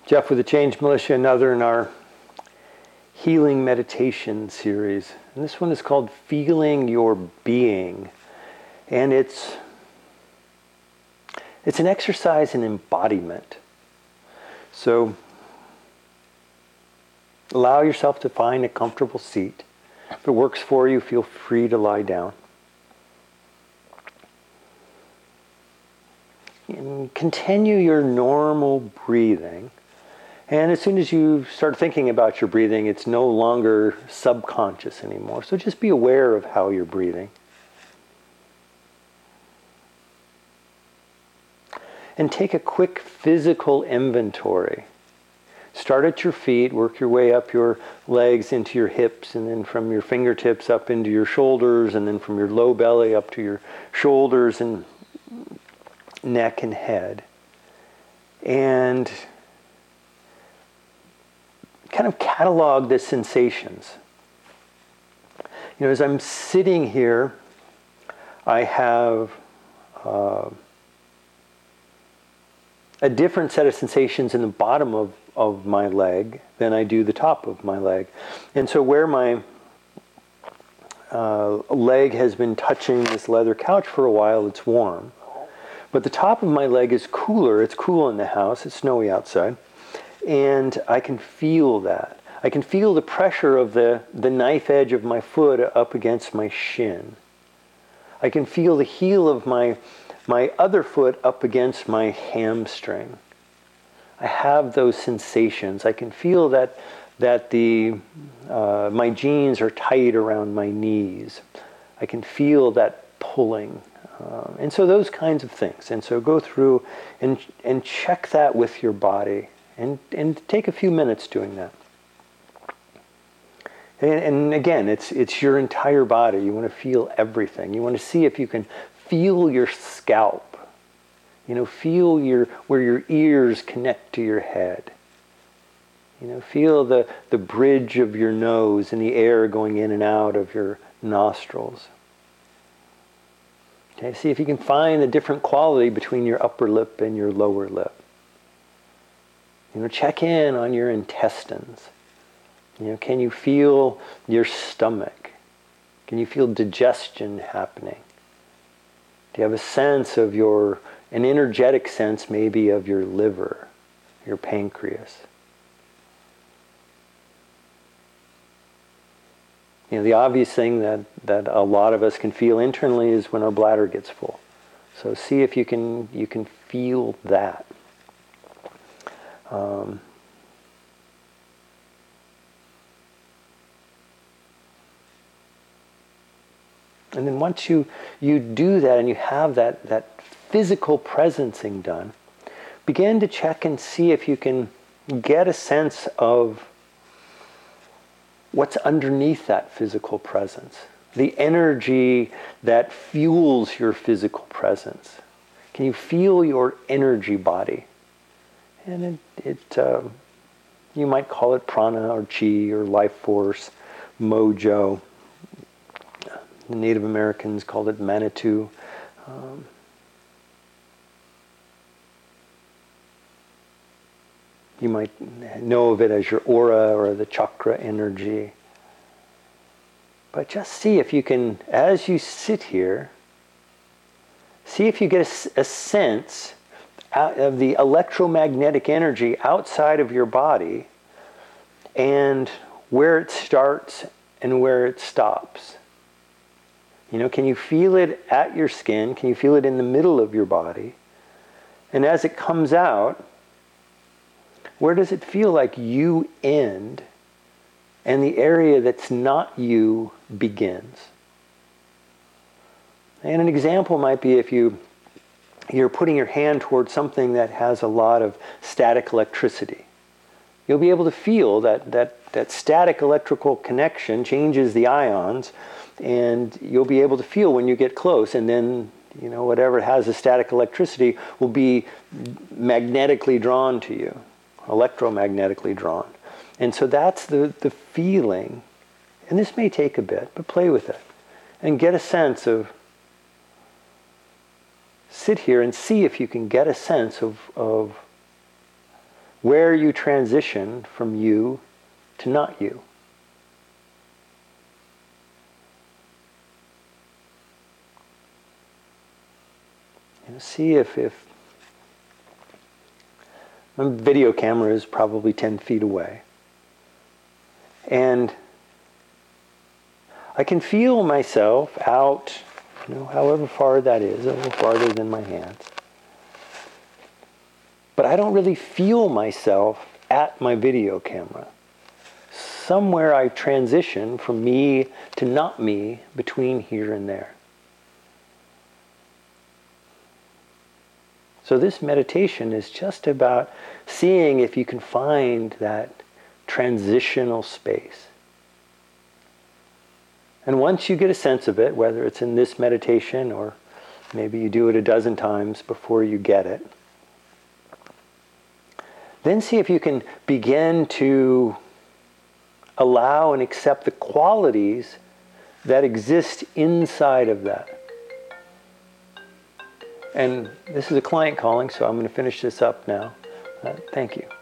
Jeff with the Change Militia, another in our healing meditation series. And this one is called Feeling Your Being. And it's an exercise in embodiment. So allow yourself to find a comfortable seat. If it works for you, feel free to lie down. And continue your normal breathing. And as soon as you start thinking about your breathing, it's no longer subconscious anymore. So just be aware of how you're breathing. And take a quick physical inventory. Start at your feet, work your way up your legs into your hips, and then from your fingertips up into your shoulders, and then from your low belly up to your shoulders and neck and head. And kind of catalog the sensations. You know, as I'm sitting here, I have a different set of sensations in the bottom of my leg than I do the top of my leg. And so where my leg has been touching this leather couch for a while, it's warm. But the top of my leg is cooler. It's cool in the house. It's snowy outside. And I can feel that. I can feel the pressure of the knife edge of my foot up against my shin. I can feel the heel of my other foot up against my hamstring. I have those sensations. I can feel that my jeans are tight around my knees. I can feel that pulling. And so those kinds of things. And so go through and check that with your body. And take a few minutes doing that. And again, it's your entire body. You want to feel everything. You want to see if you can feel your scalp. You know, feel where your ears connect to your head. You know, feel the bridge of your nose and the air going in and out of your nostrils. Okay, see if you can find the different quality between your upper lip and your lower lip. You know, check in on your intestines. You know, can you feel your stomach? Can you feel digestion happening? Do you have a sense of an energetic sense maybe of your liver, your pancreas? You know, the obvious thing that a lot of us can feel internally is when our bladder gets full. So see if you can feel that. And then once you do that and you have that physical presencing done, begin to check and see if you can get a sense of what's underneath that physical presence, the energy that fuels your physical presence. Can you feel your energy body? And you might call it prana or chi or life force, mojo. The Native Americans called it Manitou. You might know of it as your aura or the chakra energy. But just see if you can, as you sit here, see if you get a sense out of the electromagnetic energy outside of your body and where it starts and where it stops. You know, can you feel it at your skin? Can you feel it in the middle of your body? And as it comes out, where does it feel like you end and the area that's not you begins? And an example might be if you're putting your hand towards something that has a lot of static electricity. You'll be able to feel that static electrical connection changes the ions, and you'll be able to feel when you get close, and then, you know, whatever has the static electricity will be magnetically drawn to you, electromagnetically drawn. And so that's the feeling. And this may take a bit, but play with it and get a sense of, sit here and see if you can get a sense of where you transition from you to not you. And see if my video camera is probably 10 feet away. And I can feel myself out, however far that is, a little farther than my hands. But I don't really feel myself at my video camera. Somewhere I transition from me to not me between here and there. So this meditation is just about seeing if you can find that transitional space. And once you get a sense of it, whether it's in this meditation or maybe you do it a dozen times before you get it, then see if you can begin to allow and accept the qualities that exist inside of that. And this is a client calling, so I'm going to finish this up now. Thank you.